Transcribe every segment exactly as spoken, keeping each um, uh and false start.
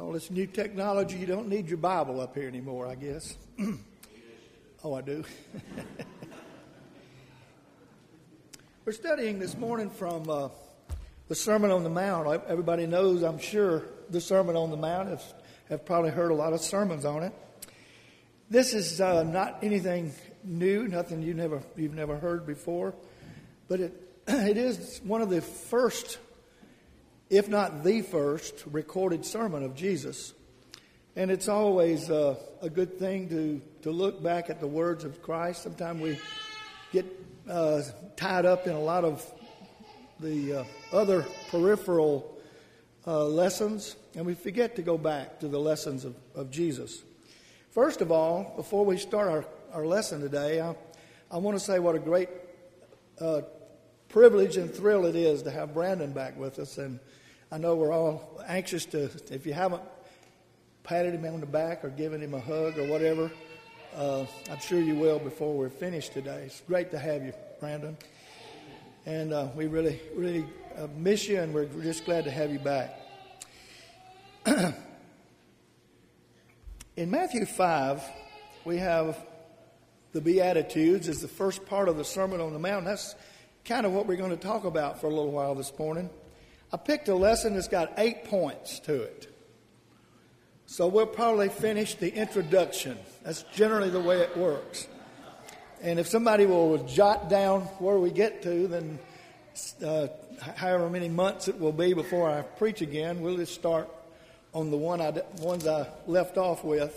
All this new technology, you don't need your Bible up here anymore, I guess. Oh, I do. We're studying this morning from uh, the Sermon on the Mount. Everybody knows, I'm sure, the Sermon on the Mount. Have, have probably heard a lot of sermons on it. This is uh, not anything new, nothing you never you've never heard before, but it it is one of the first, if not the first, recorded sermon of Jesus. And it's always uh, a good thing to, to look back at the words of Christ. Sometimes we get uh, tied up in a lot of the uh, other peripheral uh, lessons, and we forget to go back to the lessons of, of Jesus. First of all, before we start our, our lesson today, I, I want to say what a great uh, privilege and thrill it is to have Brandon back with us. And I know we're all anxious to, if you haven't patted him on the back or given him a hug or whatever, uh, I'm sure you will before we're finished today. It's great to have you, Brandon. And uh, we really, really uh, miss you, and we're just glad to have you back. In Matthew five, we have the Beatitudes as the first part of the Sermon on the Mount. That's kind of what we're going to talk about for a little while this morning. I picked a lesson that's got eight points to it. So we'll probably finish the introduction. That's generally the way it works. And if somebody will jot down where we get to, then uh, however many months it will be before I preach again, we'll just start on the one I, ones I left off with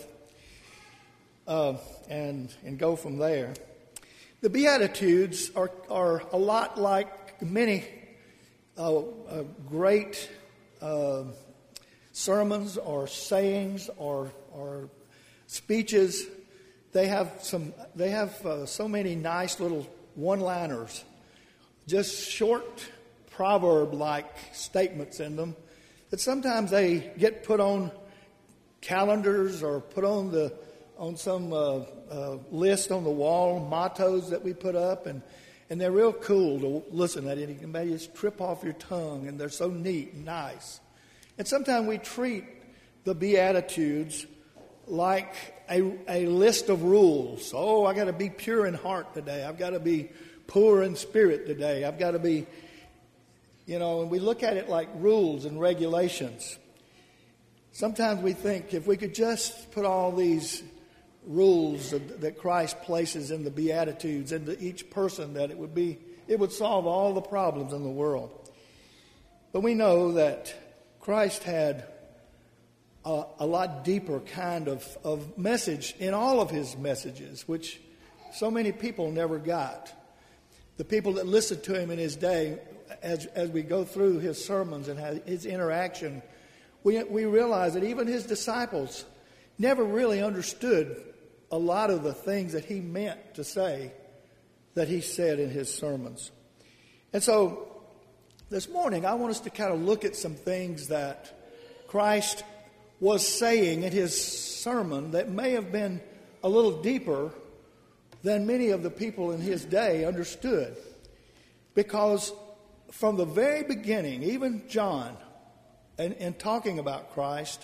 uh, and and go from there. The Beatitudes are, are a lot like many uh, uh, great uh, sermons or sayings or or speeches. They have some. They have uh, so many nice little one-liners, just short proverb-like statements in them, that sometimes they get put on calendars or put on the on some uh, uh, list on the wall, mottos that we put up, and, and they're real cool to listen at. And you can maybe just trip off your tongue, and they're so neat and nice. And sometimes we treat the Beatitudes like a, a list of rules. Oh, I got to be pure in heart today. I've got to be poor in spirit today. I've got to be... You know, and we look at it like rules and regulations. Sometimes we think if we could just put all these rules that Christ places in the Beatitudes into each person, that it would be, it would solve all the problems in the world. But we know that Christ had a, a lot deeper kind of, of message in all of his messages, which so many people never got. The people that listened to him in his day, As as we go through his sermons and his interaction, we we realize that even his disciples never really understood a lot of the things that he meant to say that he said in his sermons. And so this morning I want us to kind of look at some things that Christ was saying in his sermon that may have been a little deeper than many of the people in his day understood. Because from the very beginning, even John, in, in talking about Christ,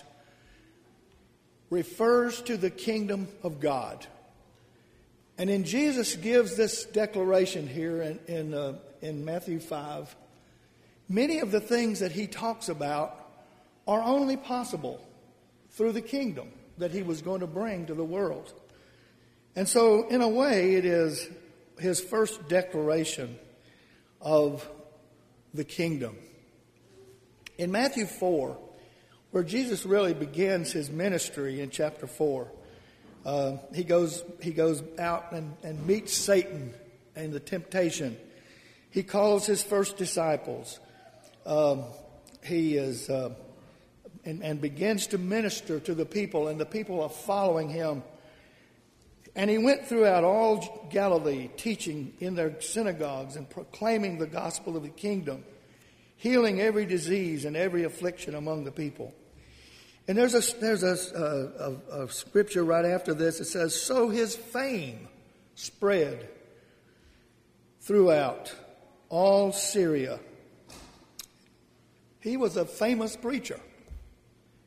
refers to the kingdom of God. And then Jesus gives this declaration here in, in, uh, in Matthew five. Many of the things that he talks about are only possible through the kingdom that he was going to bring to the world. And so, in a way, it is his first declaration of the kingdom. In Matthew four, where Jesus really begins his ministry in chapter four, uh, he goes he goes out and, and meets Satan and the temptation. He calls his first disciples. Um, he is uh, and, and begins to minister to the people, and the people are following him. And he went throughout all Galilee, teaching in their synagogues and proclaiming the gospel of the kingdom, healing every disease and every affliction among the people. And there's a there's a, a, a, a scripture right after this. It says, "So his fame spread throughout all Syria." He was a famous preacher.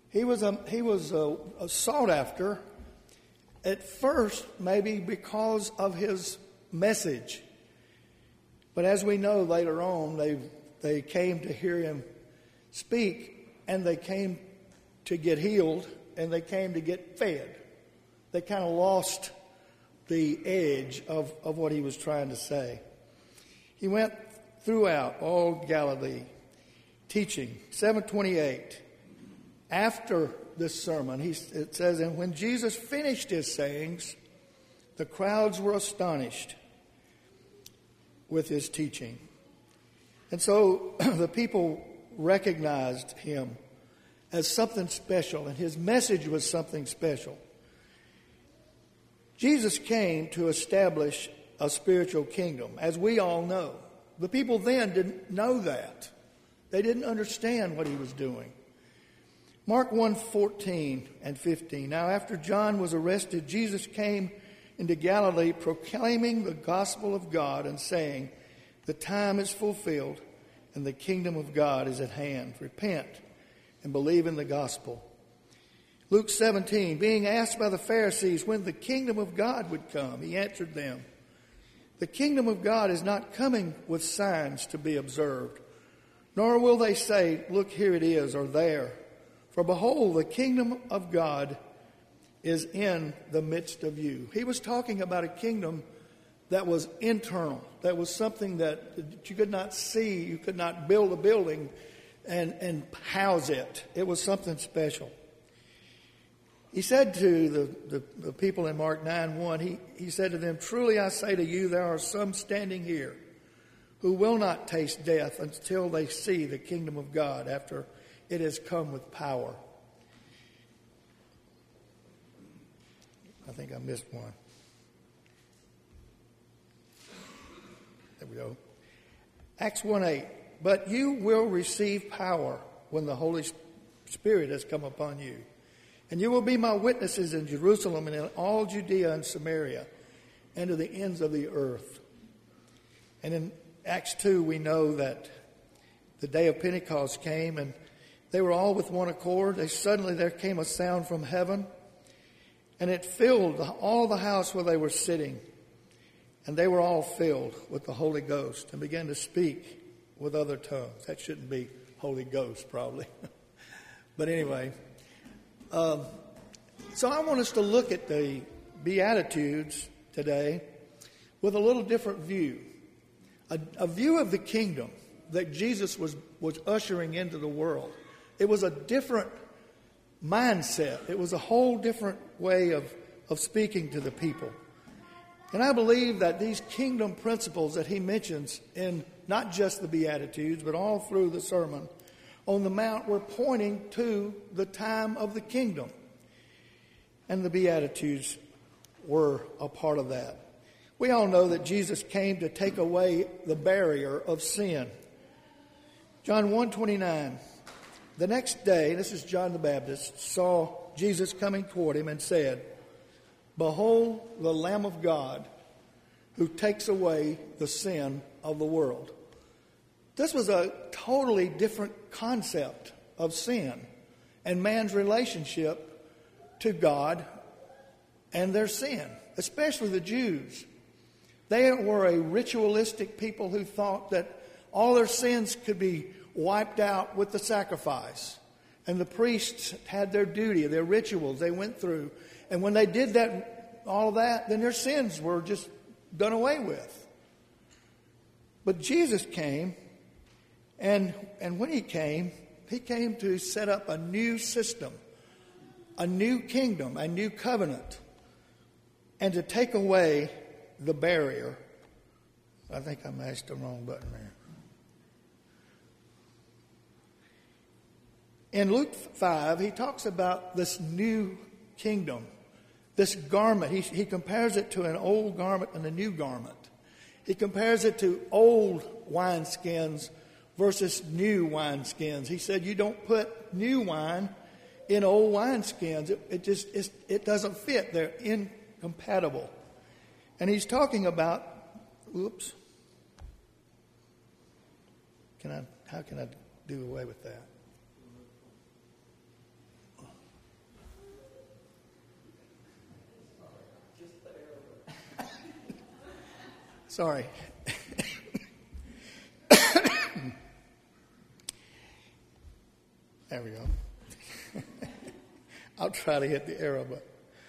He was a, he was a, a sought after at first, maybe because of his message. But as we know later on, they they came to hear him speak, and they came to get healed, and they came to get fed. They kind of lost the edge of, of what he was trying to say. He went throughout all Galilee, teaching. seven twenty-eight. After this sermon, he, it says, and when Jesus finished his sayings, the crowds were astonished with his teaching. And so the people recognized him as something special, and his message was something special. Jesus came to establish a spiritual kingdom, as we all know. The people then didn't know that. They didn't understand what he was doing. Mark one fourteen and fifteen. Now after John was arrested, Jesus came into Galilee proclaiming the gospel of God and saying, the time is fulfilled and the kingdom of God is at hand. Repent and believe in the gospel. Luke seventeen, being asked by the Pharisees when the kingdom of God would come, he answered them, the kingdom of God is not coming with signs to be observed, nor will they say, look, here it is, or there. For behold, the kingdom of God is in the midst of you. He was talking about a kingdom that was internal, that was something that you could not see, you could not build a building and, and house it. It was something special. He said to the, the, the people in Mark nine one, he, he said to them, truly I say to you, there are some standing here who will not taste death until they see the kingdom of God after it has come with power. I think I missed one. There we go. Acts one eight. But you will receive power when the Holy Spirit has come upon you. And you will be my witnesses in Jerusalem and in all Judea and Samaria and to the ends of the earth. And in Acts two, we know that the day of Pentecost came and they were all with one accord. They, suddenly there came a sound from heaven, and it filled all the house where they were sitting. And they were all filled with the Holy Ghost and began to speak with other tongues. That shouldn't be Holy Ghost, probably. But anyway, um, so I want us to look at the Beatitudes today with a little different view. A, a view of the kingdom that Jesus was, was ushering into the world. It was a different mindset. It was a whole different way of, of speaking to the people. And I believe that these kingdom principles that he mentions in not just the Beatitudes, but all through the Sermon on the Mount were pointing to the time of the kingdom. And the Beatitudes were a part of that. We all know that Jesus came to take away the barrier of sin. John one twenty-nine. The next day, this is John the Baptist, saw Jesus coming toward him and said, behold the Lamb of God who takes away the sin of the world. This was a totally different concept of sin and man's relationship to God and their sin, especially the Jews. They were a ritualistic people who thought that all their sins could be wiped out with the sacrifice. And the priests had their duty, their rituals they went through. And when they did that, all of that, then their sins were just done away with. But Jesus came, and, and when he came, he came to set up a new system, a new kingdom, a new covenant, and to take away the barrier. I think I mashed the wrong button there. In Luke five, he talks about this new kingdom, this garment. He, he compares it to an old garment and a new garment. He compares it to old wineskins versus new wineskins. He said, you don't put new wine in old wineskins. It, it just it's, it doesn't fit. They're incompatible. And he's talking about, oops, can I? How can I do away with that? Sorry. There we go. I'll try to hit the arrow button.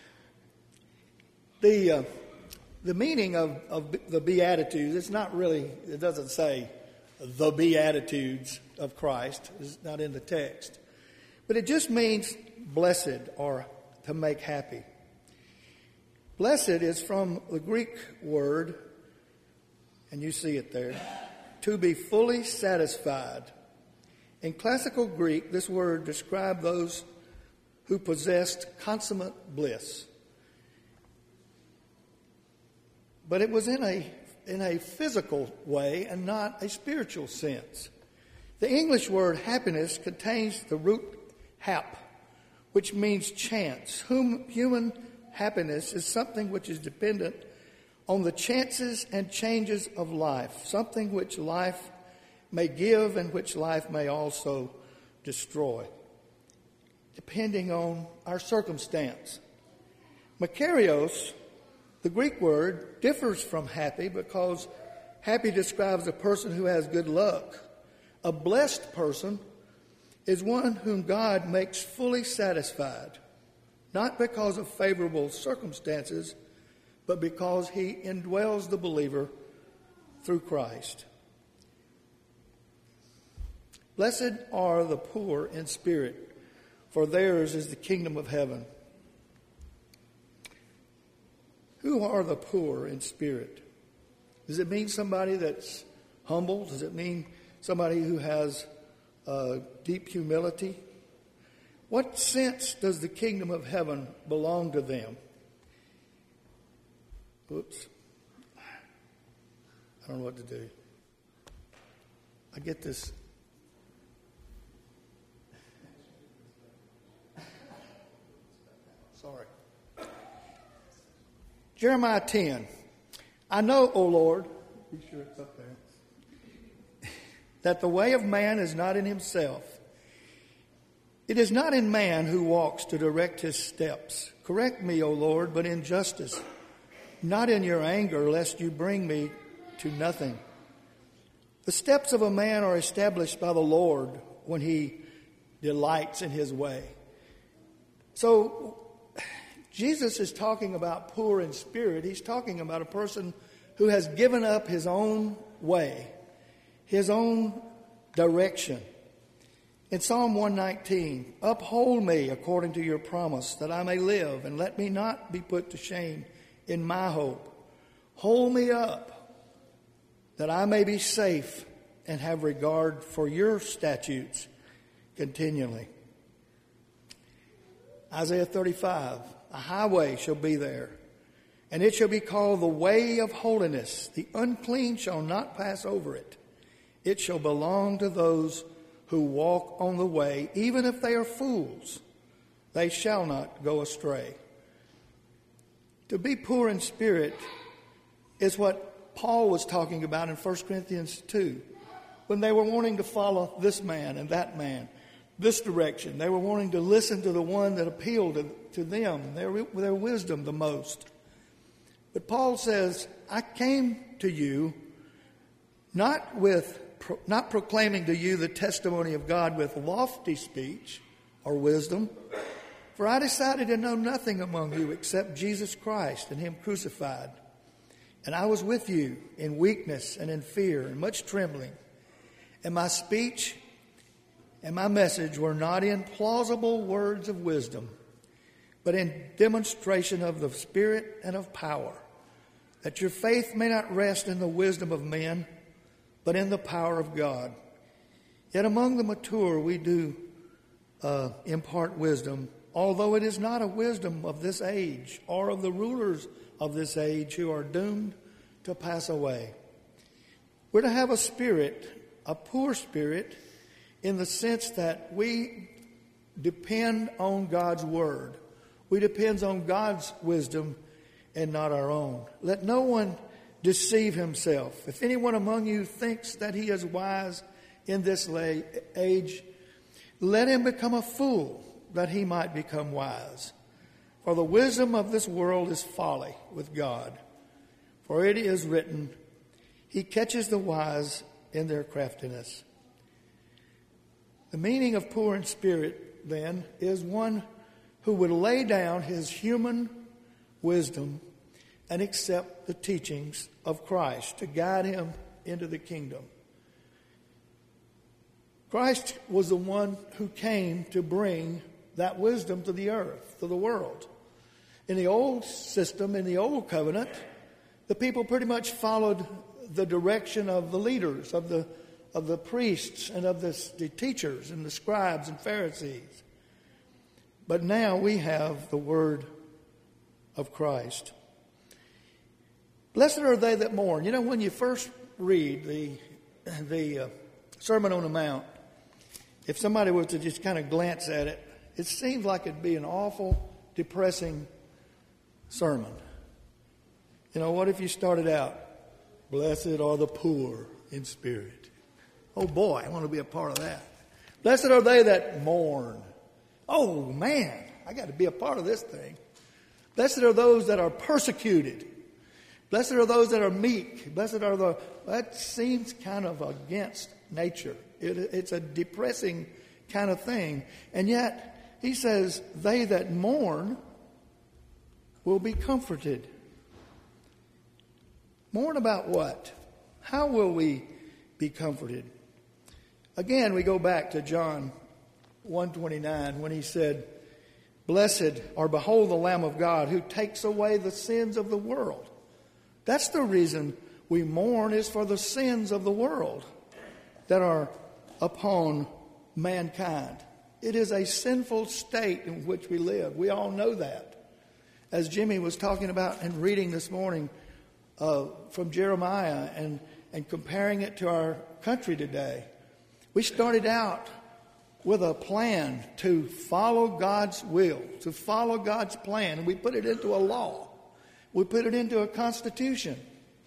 The uh, the meaning of, of the Beatitudes, it's not really, it doesn't say the Beatitudes of Christ. It's not in the text. But it just means blessed or to make happy. Blessed is from the Greek word, and you see it there, to be fully satisfied. In classical Greek, this word described those who possessed consummate bliss. But it was in a in a physical way and not a spiritual sense. The English word happiness contains the root hap, which means chance. Whom human happiness is something which is dependent on the chances and changes of life, something which life may give and which life may also destroy, depending on our circumstance. Makarios, the Greek word, differs from happy because happy describes a person who has good luck. A blessed person is one whom God makes fully satisfied, not because of favorable circumstances, but because he indwells the believer through Christ. Blessed are the poor in spirit, for theirs is the kingdom of heaven. Who are the poor in spirit? Does it mean somebody that's humble? Does it mean somebody who has uh, deep humility? What sense does the kingdom of heaven belong to them? Oops. I don't know what to do. I get this. Sorry. Jeremiah ten. I know, O Lord, be sure it's up there, that the way of man is not in himself. It is not in man who walks to direct his steps. Correct me, O Lord, but in justice, not in your anger, lest you bring me to nothing. The steps of a man are established by the Lord when he delights in his way. So, Jesus is talking about poor in spirit. He's talking about a person who has given up his own way, his own direction. In Psalm one nineteen, uphold me according to your promise, that I may live, and let me not be put to shame in my hope. Hold me up, that I may be safe and have regard for your statutes continually. Isaiah thirty-five, a highway shall be there, and it shall be called the way of holiness. The unclean shall not pass over it. It shall belong to those who walk on the way, even if they are fools. They shall not go astray. To be poor in spirit is what Paul was talking about in First Corinthians two, when they were wanting to follow this man and that man, this direction. They were wanting to listen to the one that appealed to, to them, their, their wisdom the most. But Paul says, I came to you not with not proclaiming to you the testimony of God with lofty speech or wisdom, for I decided to know nothing among you except Jesus Christ and him crucified. And I was with you in weakness and in fear and much trembling. And my speech and my message were not in plausible words of wisdom, but in demonstration of the Spirit and of power, that your faith may not rest in the wisdom of men, but in the power of God. Yet among the mature we do uh, impart wisdom, although it is not a wisdom of this age or of the rulers of this age who are doomed to pass away. We're to have a spirit, a poor spirit, in the sense that we depend on God's word. We depend on God's wisdom and not our own. Let no one deceive himself. If anyone among you thinks that he is wise in this age, let him become a fool, that he might become wise. For the wisdom of this world is folly with God. For it is written, He catches the wise in their craftiness. The meaning of poor in spirit, then, is one who would lay down his human wisdom and accept the teachings of Christ to guide him into the kingdom. Christ was the one who came to bring that wisdom to the earth, to the world. In the old system, in the old covenant, the people pretty much followed the direction of the leaders, of the of the priests and of the, the teachers and the scribes and Pharisees. But now we have the word of Christ. Blessed are they that mourn. You know, when you first read the the uh, Sermon on the Mount, if somebody was to just kind of glance at it, it seems like it'd be an awful, depressing sermon. You know, what if you started out, blessed are the poor in spirit? Oh boy, I want to be a part of that. Blessed are they that mourn. Oh man, I got to be a part of this thing. Blessed are those that are persecuted. Blessed are those that are meek. Blessed are the... That seems kind of against nature. It, it's a depressing kind of thing. And yet, he says, they that mourn will be comforted. Mourn about what? How will we be comforted? Again, we go back to John one twenty-nine when he said, blessed or behold the Lamb of God who takes away the sins of the world. That's the reason we mourn, is for the sins of the world that are upon mankind. It is a sinful state in which we live. We all know that. As Jimmy was talking about and reading this morning uh, from Jeremiah and, and comparing it to our country today, we started out with a plan to follow God's will, to follow God's plan, and we put it into a law. We put it into a constitution.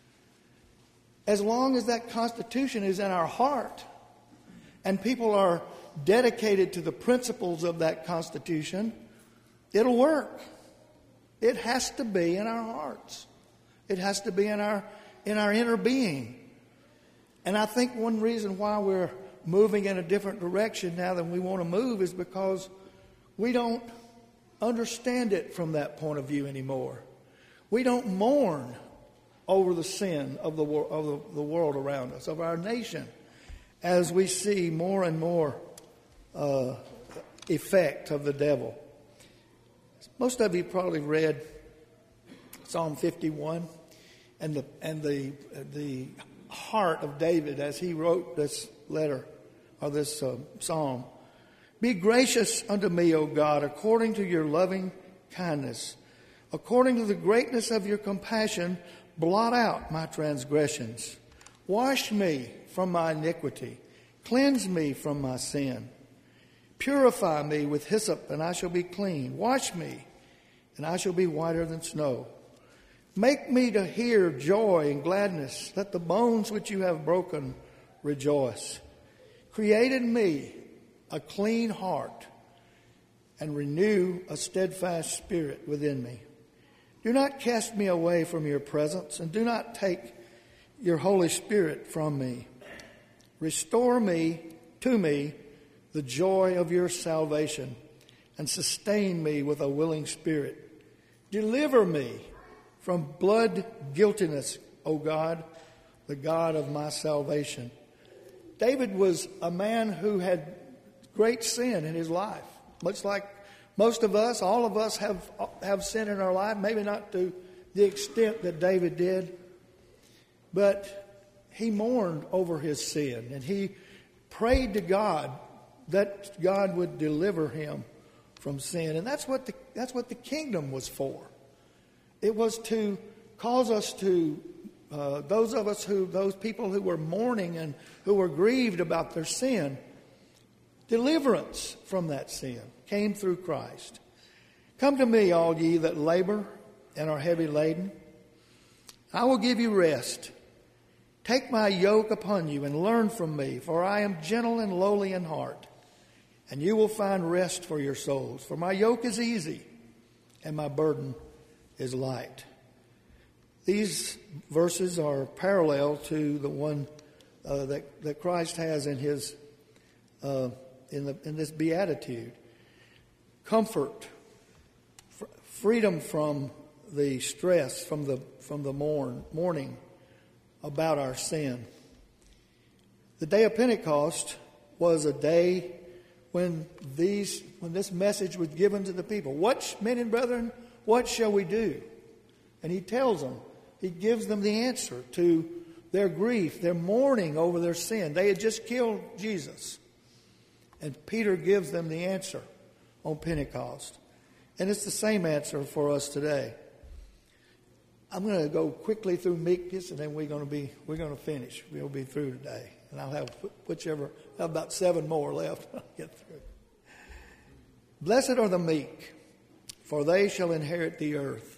As long as that constitution is in our heart and people are dedicated to the principles of that constitution, it'll work. It has to be in our hearts. It has to be in our in our inner being. And I think one reason why we're moving in a different direction now than we want to move is because we don't understand it from that point of view anymore. We don't mourn over the sin of the, of the, the world around us, of our nation, as we see more and more uh, effect of the devil. Most of you probably read Psalm fifty-one and the and the the heart of David as he wrote this letter or this uh, psalm. Be gracious unto me, O God, according to your loving kindness. According to the greatness of your compassion, blot out my transgressions. Wash me from my iniquity. Cleanse me from my sin. Purify me with hyssop, and I shall be clean. Wash me, and I shall be whiter than snow. Make me to hear joy and gladness. Let the bones which you have broken rejoice. Create in me a clean heart, and renew a steadfast spirit within me. Do not cast me away from your presence, and do not take your Holy Spirit from me. Restore me to me the joy of your salvation, and sustain me with a willing spirit. Deliver me from blood guiltiness, O God, the God of my salvation. David was a man who had great sin in his life, much like most of us. All of us have have sin in our life, maybe not to the extent that David did, but he mourned over his sin, and he prayed to God that God would deliver him from sin. And that's what the that's what the kingdom was for. It was to cause us to, uh, those of us who, those people who were mourning and who were grieved about their sin, deliverance from that sin came through Christ. Come to me, all ye that labor and are heavy laden. I will give you rest. Take my yoke upon you and learn from me, for I am gentle and lowly in heart, and you will find rest for your souls. For my yoke is easy and my burden is light. These verses are parallel to the one uh, that, that Christ has in his uh, in the in this beatitude. Comfort, f- freedom from the stress, from the from the mourn, mourning about our sin. The day of Pentecost was a day when these when this message was given to the people. What, men and brethren, what shall we do? And he tells them, he gives them the answer to their grief, their mourning over their sin. They had just killed Jesus. And Peter gives them the answer on Pentecost. And it's the same answer for us today. I'm going to go quickly through meekness, and then we're going to be we're going to finish. We'll be through today, and I'll have whichever I have about seven more left. I'll get through. Blessed are the meek, for they shall inherit the earth.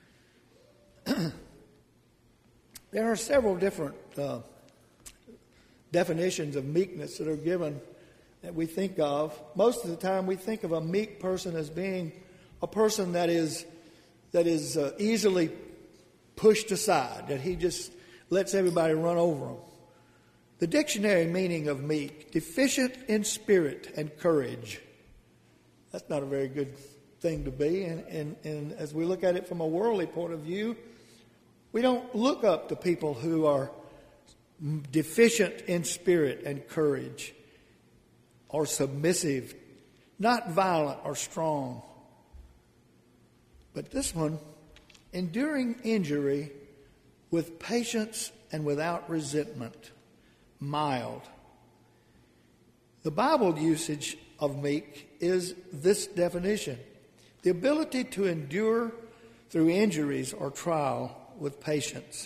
There are several different uh, definitions of meekness that are given that we think of. Most of the time, we think of a meek person as being a person that is that is uh, easily pushed aside, that he just lets everybody run over him. The dictionary meaning of meek, deficient in spirit and courage. That's not a very good thing to be. And, and, and as we look at it from a worldly point of view, we don't look up to people who are deficient in spirit and courage, or submissive, not violent or strong. But this one, enduring injury with patience and without resentment, mild. The Bible usage of meek is this definition: the ability to endure through injuries or trial with patience.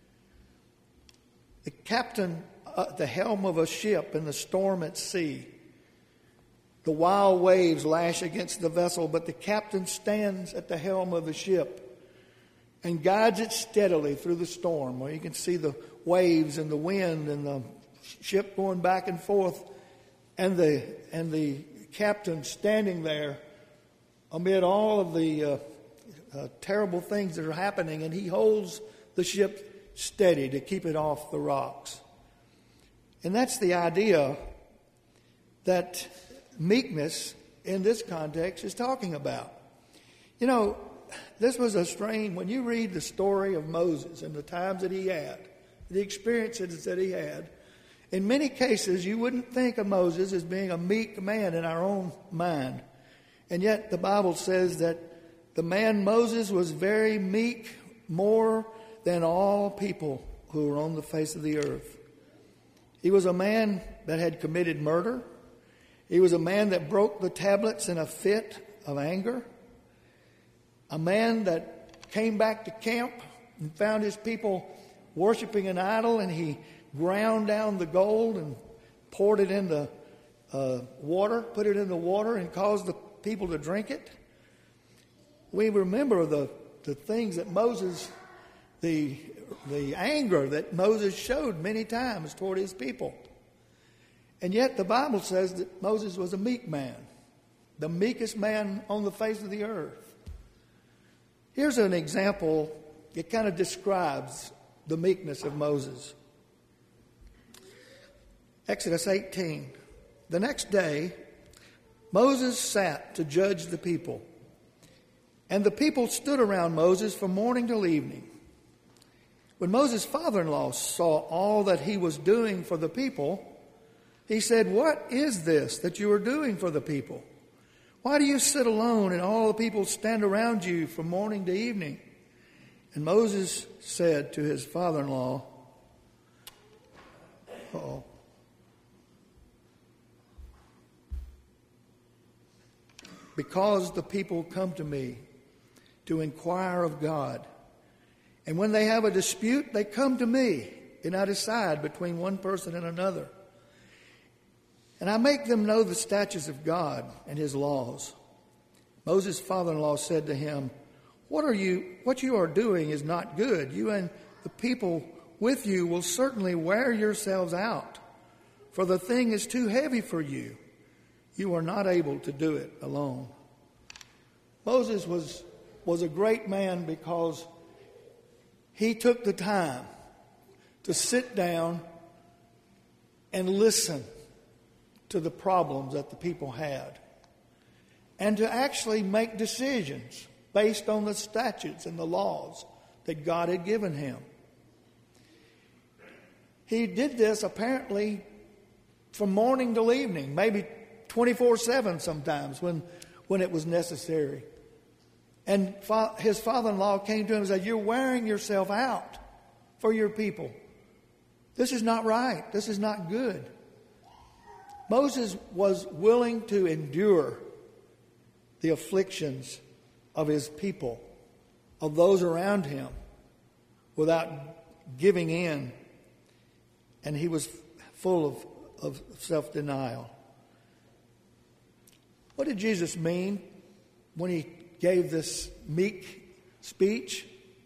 The captain at the helm of a ship in the storm at sea. The wild waves lash against the vessel, but the captain stands at the helm of the ship and guides it steadily through the storm, where you can see the waves and the wind and the ship going back and forth, and the and the captain standing there amid all of the uh, uh, terrible things that are happening, and he holds the ship steady to keep it off the rocks. And that's the idea that meekness in this context is talking about. You know, this was a strain. When you read the story of Moses and the times that he had, the experiences that he had, in many cases you wouldn't think of Moses as being a meek man in our own mind. And yet the Bible says that the man Moses was very meek, more than all people who were on the face of the earth. He was a man that had committed murder. He was a man that broke the tablets in a fit of anger. A man that came back to camp and found his people worshiping an idol, and he ground down the gold and poured it in the uh, water, put it in the water, and caused the people to drink it. We remember the, the things that Moses, the, the anger that Moses showed many times toward his people. And yet the Bible says that Moses was a meek man, the meekest man on the face of the earth. Here's an example. It kind of describes the meekness of Moses. Exodus eighteen. The next day, Moses sat to judge the people. And the people stood around Moses from morning till evening. When Moses' father-in-law saw all that he was doing for the people, he said, "What is this that you are doing for the people? Why do you sit alone and all the people stand around you from morning to evening?" And Moses said to his father-in-law, uh-oh, "Because the people come to me to inquire of God. And when they have a dispute, they come to me, and I decide between one person and another. And I make them know the statutes of God and his laws." Moses' father-in-law said to him, What are you, what you are doing is not good. You and the people with you will certainly wear yourselves out, for the thing is too heavy for you. You are not able to do it alone. Moses was, was a great man because he took the time to sit down and listen to the problems that the people had, and to actually make decisions based on the statutes and the laws that God had given him. He did this apparently from morning till evening, maybe twenty-four seven sometimes when, when it was necessary. And fa- his father-in-law came to him and said, "You're wearing yourself out for your people. This is not right. This is not good." Moses was willing to endure the afflictions of his people, of those around him, without giving in. And he was full of, of self-denial. What did Jesus mean when he gave this meek speech?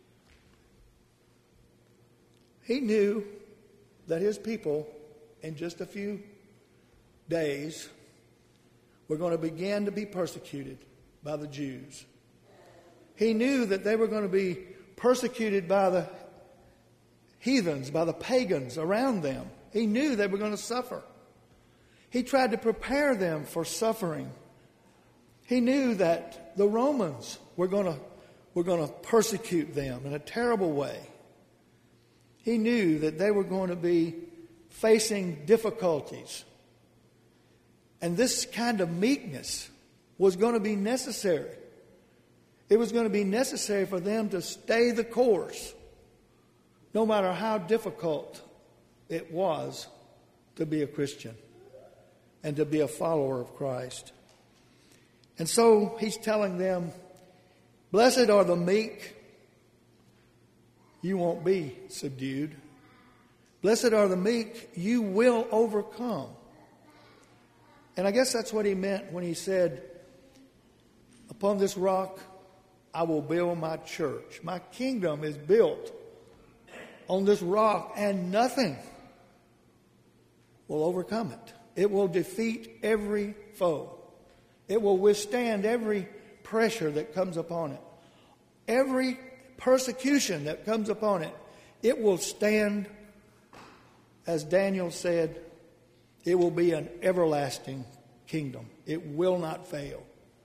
He knew that his people, in just a few days, were going to begin to be persecuted by the Jews. He knew that they were going to be persecuted by the heathens, by the pagans around them. He knew they were going to suffer. He tried to prepare them for suffering. He knew that the Romans were going to, were going to persecute them in a terrible way. He knew that they were going to be facing difficulties. And this kind of meekness was going to be necessary. It was going to be necessary for them to stay the course, no matter how difficult it was to be a Christian and to be a follower of Christ. And so he's telling them, "Blessed are the meek. You won't be subdued. Blessed are the meek. You will overcome." And I guess that's what he meant when he said, "Upon this rock I will build my church." My kingdom is built on this rock, and nothing will overcome it. It will defeat every foe. It will withstand every pressure that comes upon it. Every persecution that comes upon it, it will stand. As Daniel said, it will be an everlasting kingdom. It will not fail.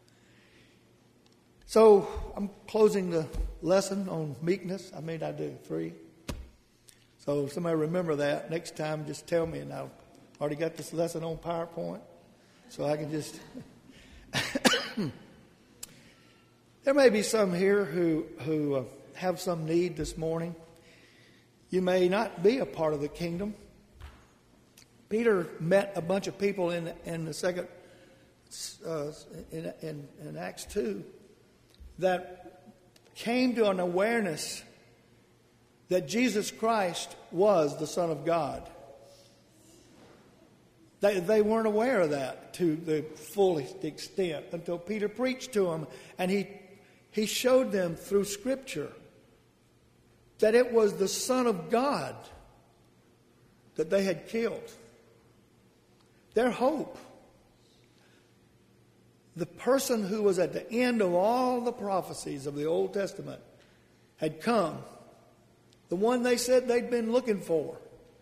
So I'm closing the lesson on meekness. I mean, I do three. So somebody remember that. Next time, just tell me, and I've already got this lesson on PowerPoint, so I can just... There may be some here who, who uh, have some need this morning. You may not be a part of the kingdom. Peter met a bunch of people in in the second uh, in, in, in Acts two that came to an awareness that Jesus Christ was the Son of God. They, they weren't aware of that to the fullest extent until Peter preached to them, and he he showed them through Scripture that it was the Son of God that they had killed. Their hope, the person who was at the end of all the prophecies of the Old Testament, had come. The one they said they'd been looking for.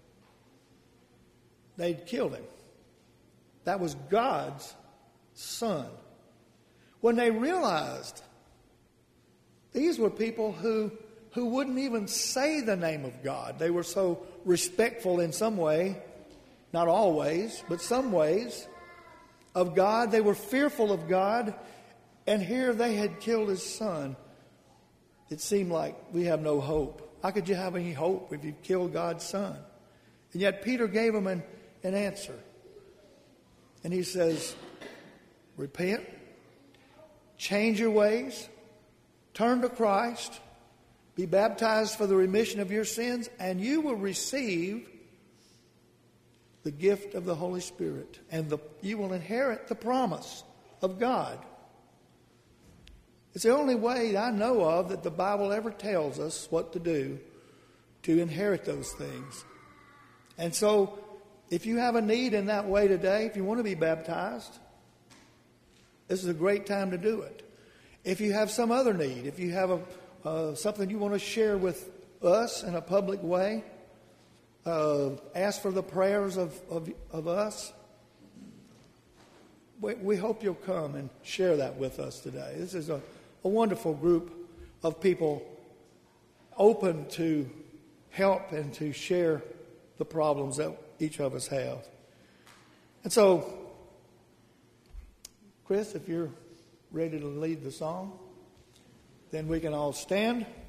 They'd killed him. That was God's Son. When they realized these were people who, who wouldn't even say the name of God. They were so respectful in some way, not always, but some ways, of God. They were fearful of God. And here they had killed his Son. It seemed like we have no hope. How could you have any hope if you killed God's Son? And yet Peter gave them an, an answer. And he says, repent, change your ways, turn to Christ, be baptized for the remission of your sins, and you will receive the gift of the Holy Spirit, and the, you will inherit the promise of God. It's the only way I know of that the Bible ever tells us what to do to inherit those things. And so, if you have a need in that way today, if you want to be baptized, this is a great time to do it. If you have some other need, if you have a, uh, something you want to share with us in a public way. Uh, ask for the prayers of, of, of us. We, we hope you'll come and share that with us today. This is a, a wonderful group of people open to help and to share the problems that each of us have. And so, Chris, if you're ready to lead the song, then we can all stand.